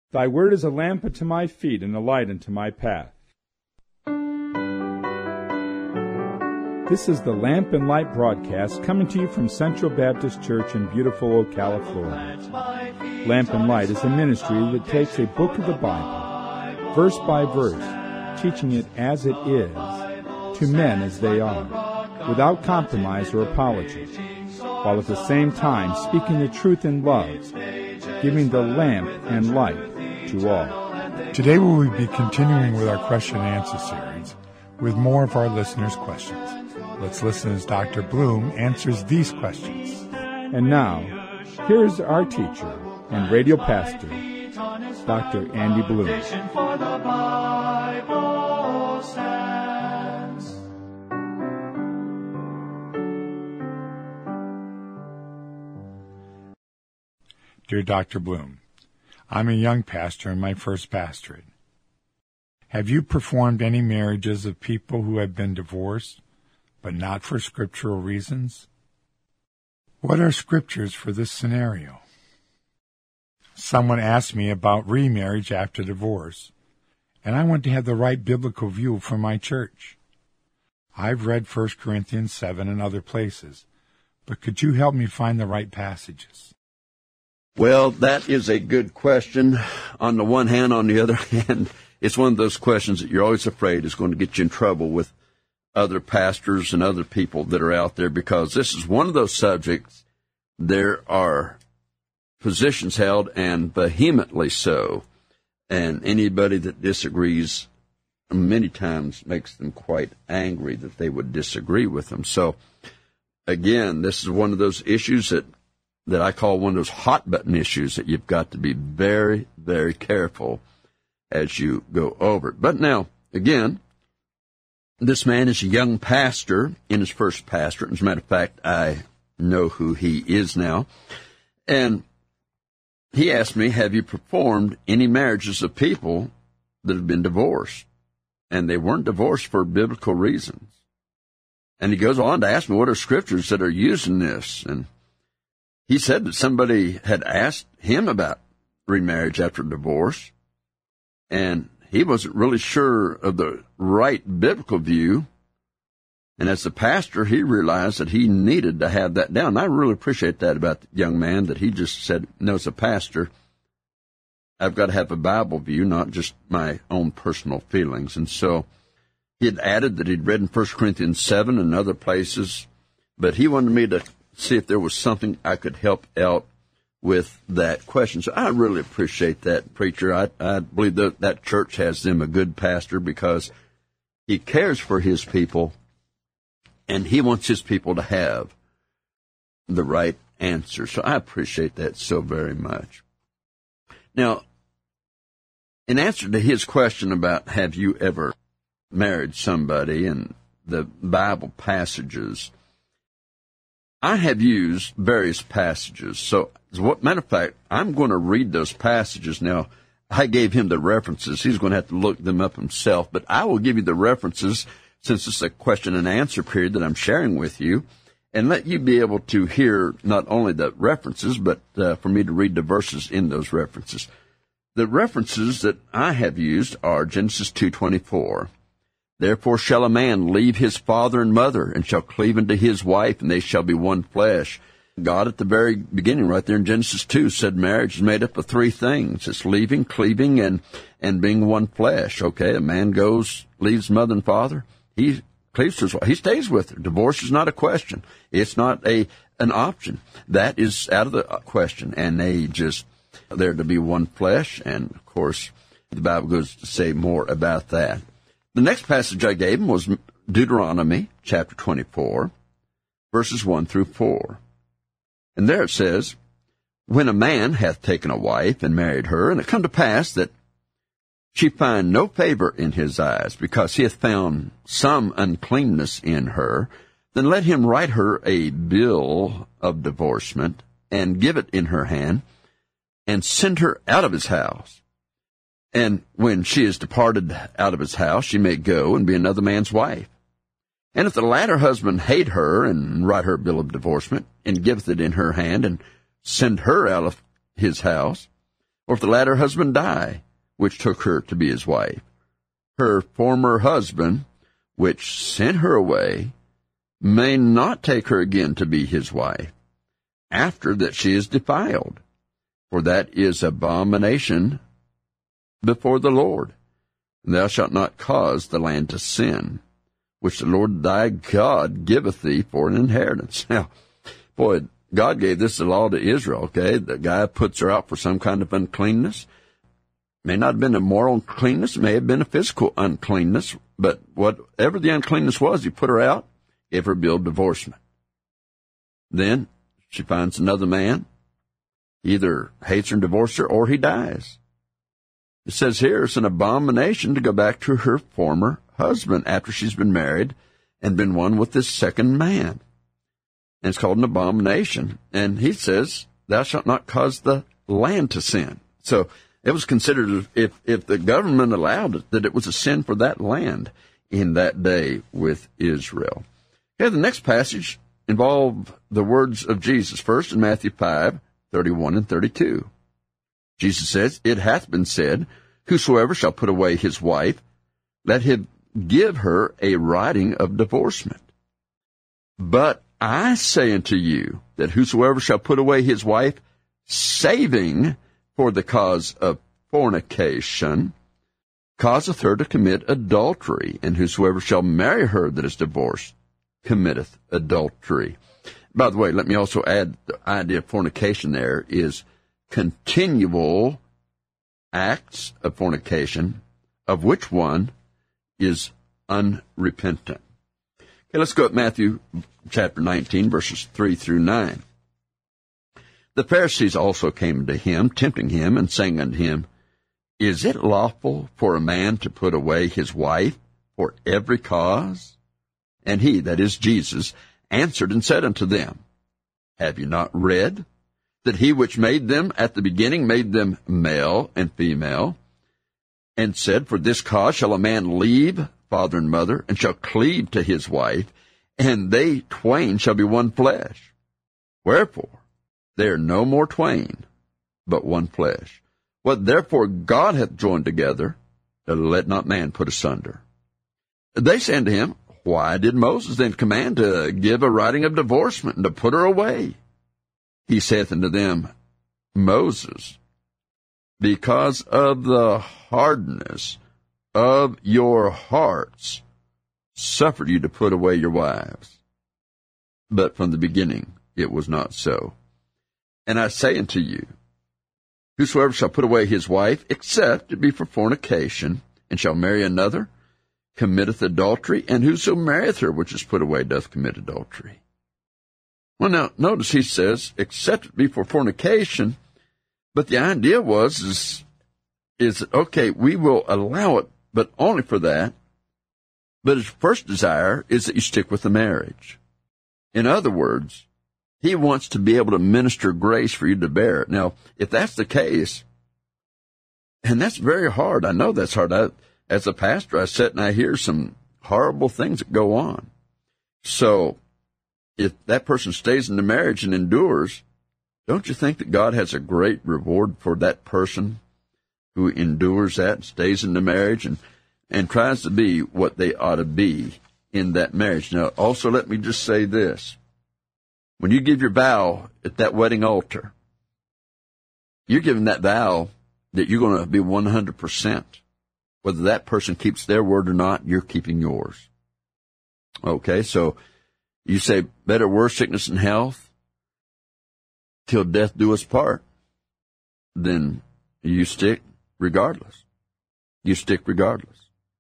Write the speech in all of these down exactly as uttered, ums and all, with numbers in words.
Thy word is a lamp unto my feet and a light unto my path. This is the Lamp and Light broadcast coming to you from Central Baptist Church in beautiful Ocala, Florida. Lamp and Light is a ministry that takes a book of the Bible, verse by verse, teaching it as it is, to men as they are, without compromise or apology, while at the same time speaking the truth in love, giving the lamp and light to all. Today we will be continuing with our question and answer series with more of our listeners' questions. Let's listen as Doctor Bloom answers these questions. And now, here's our teacher and radio pastor, Doctor Andy Bloom. Dear Doctor Bloom, I'm a young pastor in my first pastorate. Have you performed any marriages of people who have been divorced, but not for scriptural reasons? What are scriptures for this scenario? Someone asked me about remarriage after divorce, and I want to have the right biblical view for my church. I've read First Corinthians seven and other places, but could you help me find the right passages? Well, that is a good question. On the one hand, on the other hand, it's one of those questions that you're always afraid is going to get you in trouble with other pastors and other people that are out there, because this is one of those subjects. There are positions held, and vehemently so, and anybody that disagrees many times makes them quite angry that they would disagree with them. So, again, this is one of those issues that that I call one of those hot-button issues that you've got to be very, very careful as you go over it. But now, again, this man is a young pastor in his first pastorate. As a matter of fact, I know who he is now. And he asked me, have you performed any marriages of people that have been divorced? And they weren't divorced for biblical reasons. And he goes on to ask me, what are scriptures that are used in this? And he said that somebody had asked him about remarriage after divorce, and he wasn't really sure of the right biblical view. And as the pastor, he realized that he needed to have that down. And I really appreciate that about the young man, that he just said, no, as a pastor, I've got to have a Bible view, not just my own personal feelings. And so he had added that he'd read in First Corinthians seven and other places, but he wanted me to see if there was something I could help out with that question. So I really appreciate that, preacher. I, I believe that that church has them a good pastor because he cares for his people, and he wants his people to have the right answer. So I appreciate that so very much. Now, in answer to his question about have you ever married somebody and the Bible passages, I have used various passages. So, as a matter of fact, I'm going to read those passages. Now, I gave him the references. He's going to have to look them up himself. But I will give you the references, since it's a question and answer period that I'm sharing with you, and let you be able to hear not only the references, but uh, for me to read the verses in those references. The references that I have used are Genesis two twenty-four. Therefore shall a man leave his father and mother, and shall cleave unto his wife, and they shall be one flesh. God at the very beginning, right there in Genesis two, said marriage is made up of three things. It's leaving, cleaving, and, and being one flesh. Okay, a man goes, leaves mother and father. He cleaves to his wife. He stays with her. Divorce is not a question. It's not a an option. That is out of the question. And they just, they're to be one flesh. And, of course, the Bible goes to say more about that. The next passage I gave him was Deuteronomy chapter twenty-four, verses one through four. And there it says, when a man hath taken a wife and married her, and it come to pass that she find no favor in his eyes, because he hath found some uncleanness in her, then let him write her a bill of divorcement, and give it in her hand, and send her out of his house. And when she is departed out of his house, she may go and be another man's wife. And if the latter husband hate her, and write her a bill of divorcement, and giveth it in her hand, and send her out of his house, or if the latter husband die, which took her to be his wife, her former husband, which sent her away, may not take her again to be his wife, after that she is defiled, for that is abomination before the Lord. Thou shalt not cause the land to sin, which the Lord thy God giveth thee for an inheritance. Now, boy, God gave this law to Israel, okay? The guy puts her out for some kind of uncleanness. May not have been a moral uncleanness, it may have been a physical uncleanness, but whatever the uncleanness was, he put her out, gave her a bill of divorcement. Then she finds another man, he either hates her and divorces her, or he dies. It says here it's an abomination to go back to her former husband after she's been married and been one with this second man. And it's called an abomination. And he says, thou shalt not cause the land to sin. So it was considered, if, if the government allowed it, that it was a sin for that land in that day with Israel. Okay, the next passage involved the words of Jesus. First in Matthew five, thirty-one and thirty-two. Jesus says, it hath been said, whosoever shall put away his wife, let him give her a writing of divorcement. But I say unto you, that whosoever shall put away his wife, saving for the cause of fornication, causeth her to commit adultery, and whosoever shall marry her that is divorced, committeth adultery. By the way, let me also add the idea of fornication there is continual acts of fornication, of which one is unrepentant. Okay, let's go at Matthew chapter nineteen, verses three through nine. The Pharisees also came to him, tempting him, and saying unto him, Is it lawful for a man to put away his wife for every cause? And he, that is Jesus, answered and said unto them, Have you not read that he which made them at the beginning made them male and female, and said, For this cause shall a man leave father and mother, and shall cleave to his wife, and they twain shall be one flesh. Wherefore, they are no more twain, but one flesh. What therefore God hath joined together, let not man put asunder. They say unto him, Why did Moses then command to give a writing of divorcement, and to put her away? He saith unto them, Moses, because of the hardness of your hearts, suffered you to put away your wives. But from the beginning it was not so. And I say unto you, whosoever shall put away his wife, except it be for fornication, and shall marry another, committeth adultery, and whoso marrieth her which is put away doth commit adultery. Well, now, notice he says, except it be for fornication, but the idea was, is, is okay, we will allow it, but only for that. But his first desire is that you stick with the marriage. In other words, he wants to be able to minister grace for you to bear it. Now, if that's the case, and that's very hard, I know that's hard. I, as a pastor, I sit and I hear some horrible things that go on. So, if that person stays in the marriage and endures, don't you think that God has a great reward for that person who endures that and stays in the marriage and, and tries to be what they ought to be in that marriage? Now, also let me just say this. When you give your vow at that wedding altar, you're giving that vow that you're going to be one hundred percent. Whether that person keeps their word or not, you're keeping yours. Okay, so you say, better worse sickness and health, till death do us part. Then you stick regardless. You stick regardless.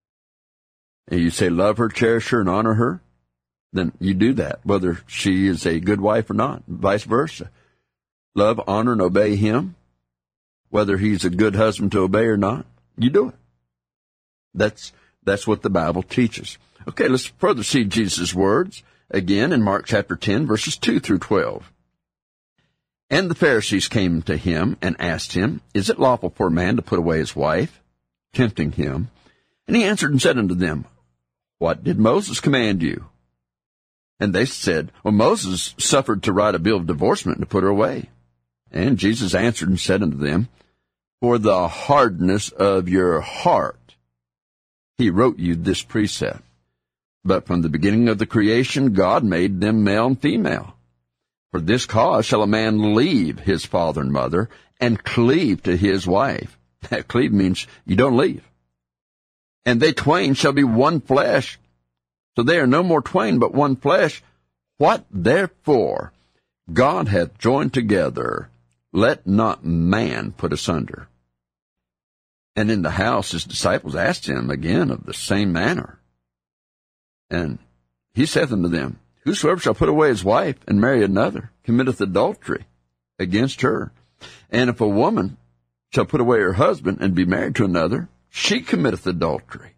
And you say, love her, cherish her, and honor her. Then you do that, whether she is a good wife or not, vice versa. Love, honor, and obey him, whether he's a good husband to obey or not. You do it. That's that's what the Bible teaches. Okay, let's further see Jesus' words again in Mark chapter ten, verses two through twelve. And the Pharisees came to him and asked him, Is it lawful for a man to put away his wife? Tempting him. And he answered and said unto them, What did Moses command you? And they said, Well, Moses suffered to write a bill of divorcement and to put her away. And Jesus answered and said unto them, for the hardness of your heart, he wrote you this precept. But from the beginning of the creation, God made them male and female. For this cause shall a man leave his father and mother, and cleave to his wife. That cleave means you don't leave. And they twain shall be one flesh. So they are no more twain, but one flesh. What therefore God hath joined together, let not man put asunder. And in the house his disciples asked him again of the same manner. And he saith unto them, Whosoever shall put away his wife and marry another committeth adultery against her. And if a woman shall put away her husband and be married to another, she committeth adultery.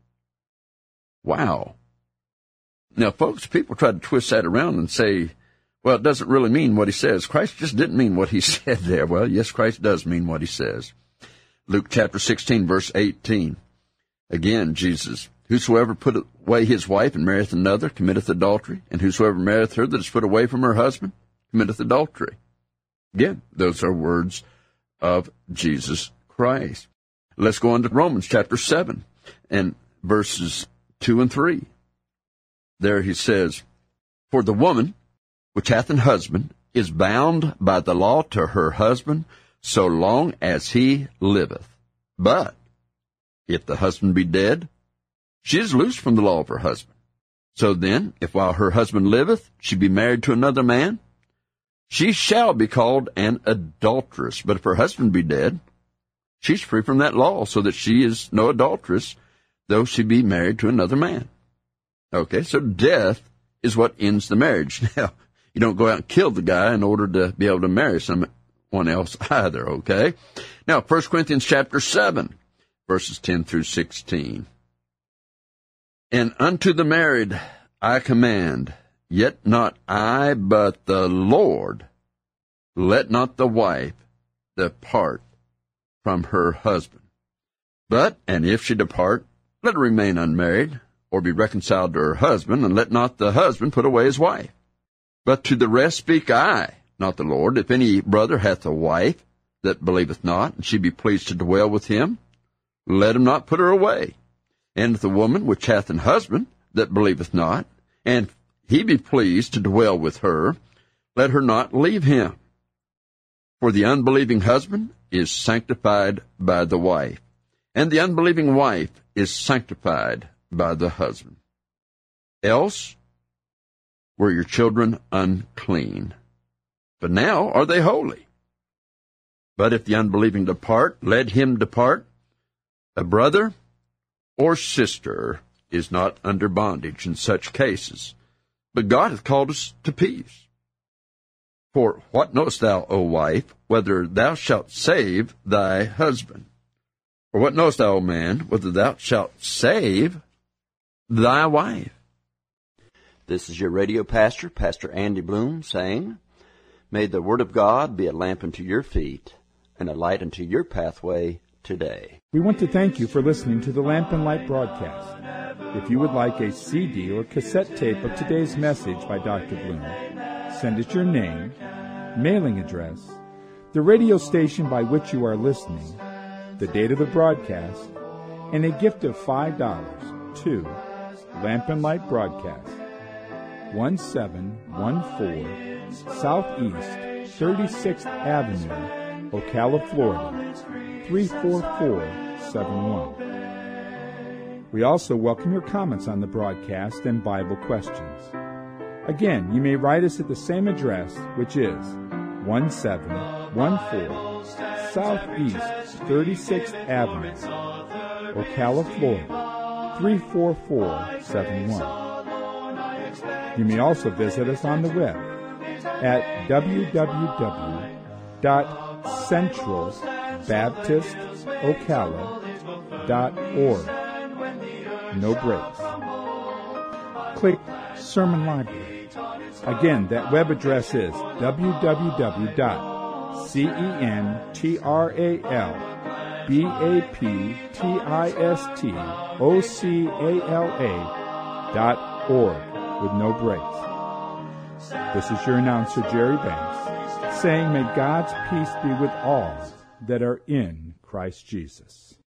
Wow. Now, folks, people try to twist that around and say, well, it doesn't really mean what he says. Christ just didn't mean what he said there. Well, yes, Christ does mean what he says. Luke chapter sixteen, verse eighteen. Again, Jesus, Whosoever put away his wife and marrieth another committeth adultery, and whosoever marrieth her that is put away from her husband committeth adultery. Again, those are words of Jesus Christ. Let's go on to Romans chapter seven and verses two and three. There he says, For the woman which hath an husband is bound by the law to her husband so long as he liveth. But if the husband be dead, she is loosed from the law of her husband. So then, if while her husband liveth, she be married to another man, she shall be called an adulteress. But if her husband be dead, she's free from that law, so that she is no adulteress, though she be married to another man. Okay, so death is what ends the marriage. Now, you don't go out and kill the guy in order to be able to marry someone else either, okay? Now, First Corinthians chapter seven, verses ten through sixteen. And unto the married I command, yet not I, but the Lord, let not the wife depart from her husband. But, and if she depart, let her remain unmarried, or be reconciled to her husband, and let not the husband put away his wife. But to the rest speak I, not the Lord. If any brother hath a wife that believeth not, and she be pleased to dwell with him, let him not put her away. And if the woman which hath an husband that believeth not, and he be pleased to dwell with her, let her not leave him. For the unbelieving husband is sanctified by the wife, and the unbelieving wife is sanctified by the husband. Else were your children unclean, but now are they holy. But if the unbelieving depart, let him depart. A brother or sister is not under bondage in such cases, but God hath called us to peace. For what knowest thou, O wife, whether thou shalt save thy husband? Or what knowest thou, O man, whether thou shalt save thy wife? This is your radio pastor, Pastor Andy Bloom, saying, May the Word of God be a lamp unto your feet and a light unto your pathway today. We want to thank you for listening to the Lamp and Light broadcast. If you would like a C D or cassette tape of today's message by Doctor Bloom, send us your name, mailing address, the radio station by which you are listening, the date of the broadcast, and a gift of five dollars to Lamp and Light Broadcast, one seven one four Southeast thirty-sixth Avenue, Ocala, Florida, three four four seven one. We also welcome your comments on the broadcast and Bible questions. Again, you may write us at the same address, which is one seven one four Southeast thirty-sixth Avenue, Ocala, Florida, three four four seven one. You may also visit us on the web at w w w dot central baptist ocala dot org. No breaks. Click Sermon Library. Again, that web address is w w w dot central baptist ocala dot org with no breaks. This is your announcer, Jerry Banks, saying may God's peace be with all that are in Christ Jesus.